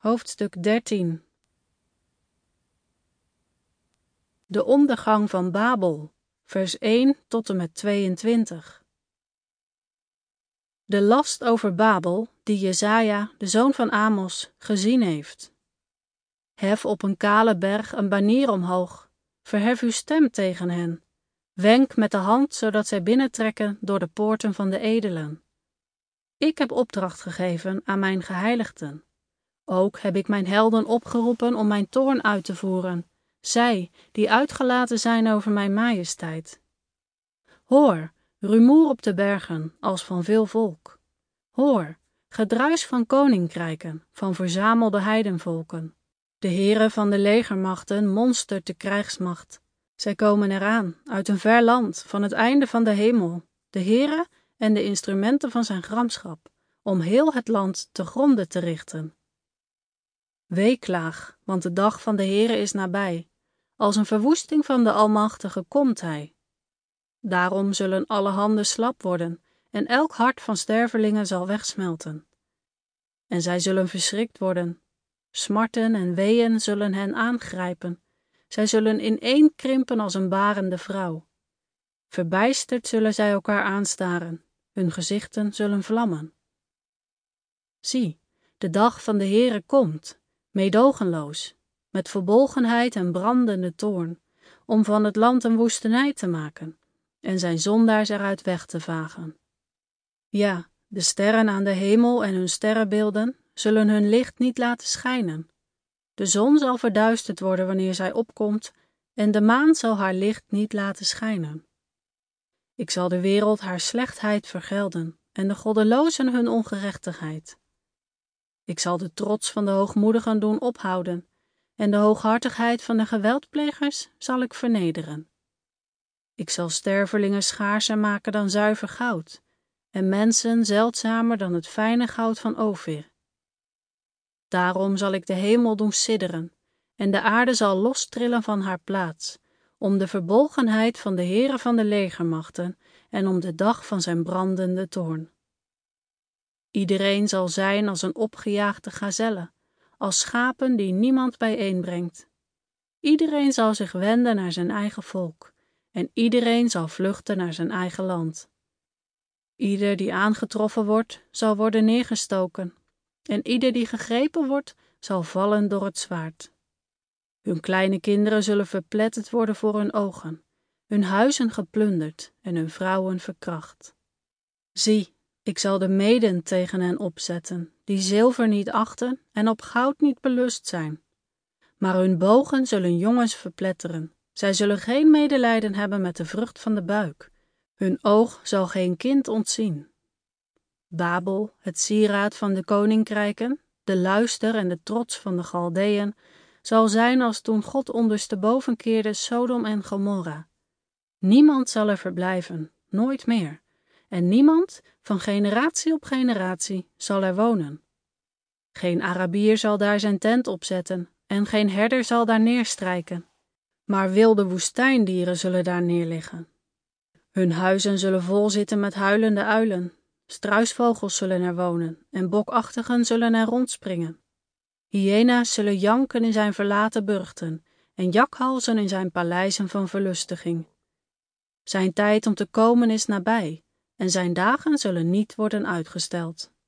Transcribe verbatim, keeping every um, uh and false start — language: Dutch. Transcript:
Hoofdstuk dertien. De ondergang van Babel, vers één tot en met tweeëntwintig. De last over Babel, die Jesaja, de zoon van Amos, gezien heeft. Hef op een kale berg een banier omhoog, verhef uw stem tegen hen. Wenk met de hand, zodat zij binnentrekken door de poorten van de edelen. Ik heb opdracht gegeven aan mijn geheiligden. Ook heb ik mijn helden opgeroepen om mijn toorn uit te voeren, zij die uitgelaten zijn over mijn majesteit. Hoor, rumoer op de bergen, als van veel volk. Hoor, gedruis van koninkrijken, van verzamelde heidenvolken. De Heere van de legermachten monstert de krijgsmacht. Zij komen eraan, uit een ver land, van het einde van de hemel, de Heere en de instrumenten van zijn gramschap, om heel het land te gronde te richten. Weeklaag, want de dag van de Heere is nabij. Als een verwoesting van de Almachtige komt hij. Daarom zullen alle handen slap worden, en elk hart van stervelingen zal wegsmelten. En zij zullen verschrikt worden. Smarten en weeën zullen hen aangrijpen. Zij zullen ineen krimpen als een barende vrouw. Verbijsterd zullen zij elkaar aanstaren. Hun gezichten zullen vlammen. Zie, de dag van de Heere komt, meedogenloos, met verbolgenheid en brandende toorn, om van het land een woestenij te maken en zijn zondaars eruit weg te vagen. Ja, de sterren aan de hemel en hun sterrenbeelden zullen hun licht niet laten schijnen. De zon zal verduisterd worden wanneer zij opkomt en de maan zal haar licht niet laten schijnen. Ik zal de wereld haar slechtheid vergelden en de goddelozen hun ongerechtigheid. Ik zal de trots van de hoogmoedigen doen ophouden en de hooghartigheid van de geweldplegers zal ik vernederen. Ik zal stervelingen schaarser maken dan zuiver goud en mensen zeldzamer dan het fijne goud van Ofir. Daarom zal ik de hemel doen sidderen en de aarde zal lostrillen van haar plaats, om de verbolgenheid van de Heere van de legermachten en om de dag van zijn brandende toorn. Iedereen zal zijn als een opgejaagde gazelle, als schapen die niemand bijeenbrengt. Iedereen zal zich wenden naar zijn eigen volk, en iedereen zal vluchten naar zijn eigen land. Ieder die aangetroffen wordt, zal worden neergestoken, en ieder die gegrepen wordt, zal vallen door het zwaard. Hun kleine kinderen zullen verpletterd worden voor hun ogen, hun huizen geplunderd en hun vrouwen verkracht. Zie, ik zal de Meden tegen hen opzetten, die zilver niet achten en op goud niet belust zijn. Maar hun bogen zullen jongens verpletteren. Zij zullen geen medelijden hebben met de vrucht van de buik. Hun oog zal geen kind ontzien. Babel, het sieraad van de koninkrijken, de luister en de trots van de Galdeën, zal zijn als toen God ondersteboven keerde Sodom en Gomorra. Niemand zal er verblijven, nooit meer. En niemand, van generatie op generatie, zal er wonen. Geen Arabier zal daar zijn tent opzetten, en geen herder zal daar neerstrijken. Maar wilde woestijndieren zullen daar neerliggen. Hun huizen zullen vol zitten met huilende uilen. Struisvogels zullen er wonen, en bokachtigen zullen er rondspringen. Hyena's zullen janken in zijn verlaten burchten, en jakhalzen in zijn paleizen van verlustiging. Zijn tijd om te komen is nabij, en zijn dagen zullen niet worden uitgesteld.